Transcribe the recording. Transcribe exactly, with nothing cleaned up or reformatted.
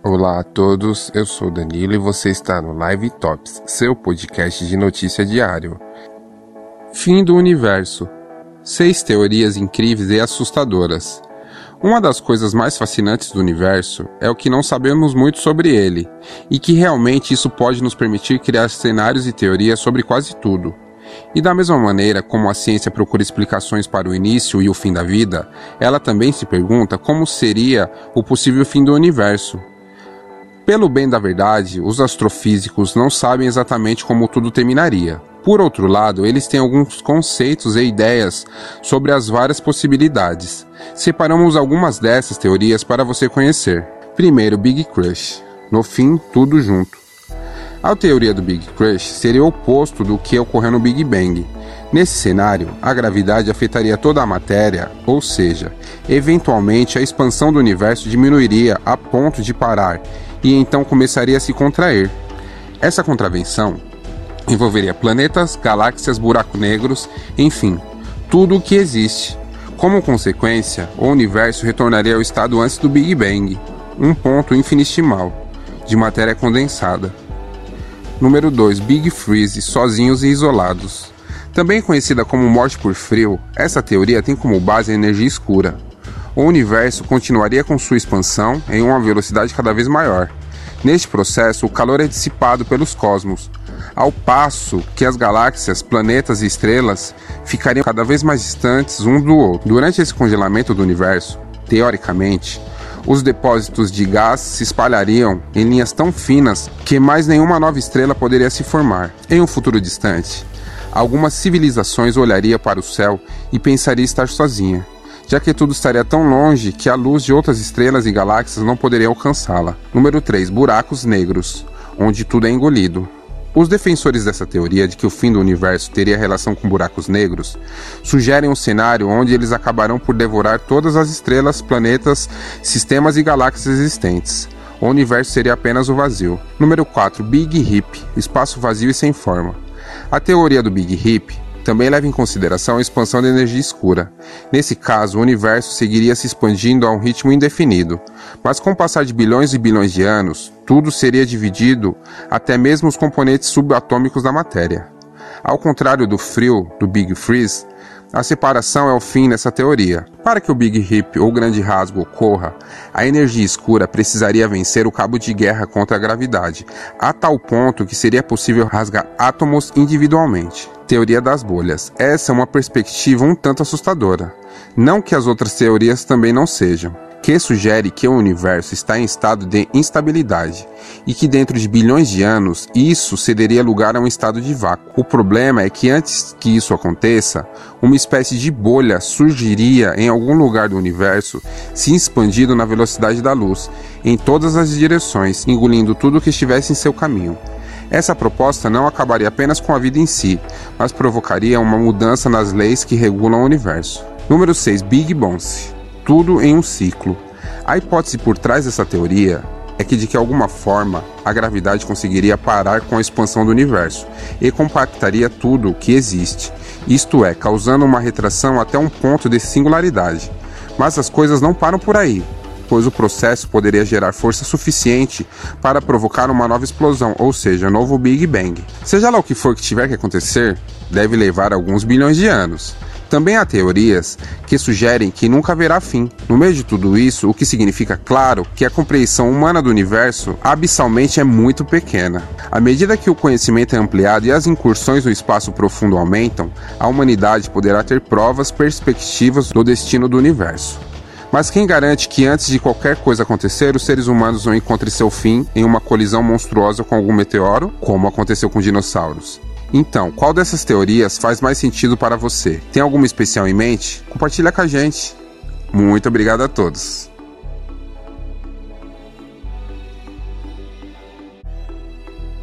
Olá a todos, eu sou Danilo e você está no Live Tops, seu podcast de notícia diário. Fim do universo. Seis teorias incríveis e assustadoras. Uma das coisas mais fascinantes do universo é o que não sabemos muito sobre ele, e que realmente isso pode nos permitir criar cenários e teorias sobre quase tudo. E da mesma maneira como a ciência procura explicações para o início e o fim da vida, ela também se pergunta como seria o possível fim do universo. Pelo bem da verdade, os astrofísicos não sabem exatamente como tudo terminaria. Por outro lado, eles têm alguns conceitos e ideias sobre as várias possibilidades. Separamos algumas dessas teorias para você conhecer. Primeiro, Big Crunch. No fim, tudo junto. A teoria do Big Crunch seria o oposto do que ocorreu no Big Bang. Nesse cenário, a gravidade afetaria toda a matéria, ou seja, eventualmente a expansão do universo diminuiria a ponto de parar e então começaria a se contrair. Essa contravenção envolveria planetas, galáxias, buracos negros, enfim, tudo o que existe. Como consequência, o universo retornaria ao estado antes do Big Bang, um ponto infinitesimal de matéria condensada. Número dois. Big Freeze, sozinhos e isolados. Também conhecida como morte por frio, essa teoria tem como base a energia escura. O universo continuaria com sua expansão em uma velocidade cada vez maior. Neste processo, o calor é dissipado pelos cosmos, ao passo que as galáxias, planetas e estrelas ficariam cada vez mais distantes um do outro. Durante esse congelamento do universo, teoricamente, os depósitos de gás se espalhariam em linhas tão finas que mais nenhuma nova estrela poderia se formar. Em um futuro distante, algumas civilizações olhariam para o céu e pensariam estar sozinha, já que tudo estaria tão longe que a luz de outras estrelas e galáxias não poderia alcançá-la. Número três. Buracos negros, onde tudo é engolido. Os defensores dessa teoria de que o fim do universo teria relação com buracos negros sugerem um cenário onde eles acabarão por devorar todas as estrelas, planetas, sistemas e galáxias existentes. O universo seria apenas o vazio. Número quatro. Big Rip, espaço vazio e sem forma. A teoria do Big Rip também leva em consideração a expansão da energia escura. Nesse caso, o universo seguiria se expandindo a um ritmo indefinido, mas com o passar de bilhões e bilhões de anos, tudo seria dividido, até mesmo os componentes subatômicos da matéria. Ao contrário do frio, do Big Freeze, a separação é o fim nessa teoria. Para que o Big Rip ou Grande Rasgo ocorra, a energia escura precisaria vencer o cabo de guerra contra a gravidade, a tal ponto que seria possível rasgar átomos individualmente. Teoria das bolhas. Essa é uma perspectiva um tanto assustadora. Não que as outras teorias também não sejam, que sugere que o universo está em estado de instabilidade e que dentro de bilhões de anos isso cederia lugar a um estado de vácuo. O problema é que antes que isso aconteça, uma espécie de bolha surgiria em algum lugar do universo, se expandindo na velocidade da luz, em todas as direções, engolindo tudo que estivesse em seu caminho. Essa proposta não acabaria apenas com a vida em si, mas provocaria uma mudança nas leis que regulam o universo. Número seis. Big Bounce. Tudo em um ciclo. A hipótese por trás dessa teoria é que de que alguma forma a gravidade conseguiria parar com a expansão do universo e compactaria tudo o que existe, isto é, causando uma retração até um ponto de singularidade. Mas as coisas não param por aí, pois o processo poderia gerar força suficiente para provocar uma nova explosão, ou seja, um novo Big Bang. Seja lá o que for que tiver que acontecer, deve levar alguns bilhões de anos. Também há teorias que sugerem que nunca haverá fim. No meio de tudo isso, o que significa, claro, que a compreensão humana do universo abissalmente é muito pequena. À medida que o conhecimento é ampliado e as incursões no espaço profundo aumentam, a humanidade poderá ter provas, perspectivas do destino do universo. Mas quem garante que antes de qualquer coisa acontecer, os seres humanos não encontrem seu fim em uma colisão monstruosa com algum meteoro, como aconteceu com dinossauros? Então, qual dessas teorias faz mais sentido para você? Tem alguma especial em mente? Compartilha com a gente. Muito obrigado a todos.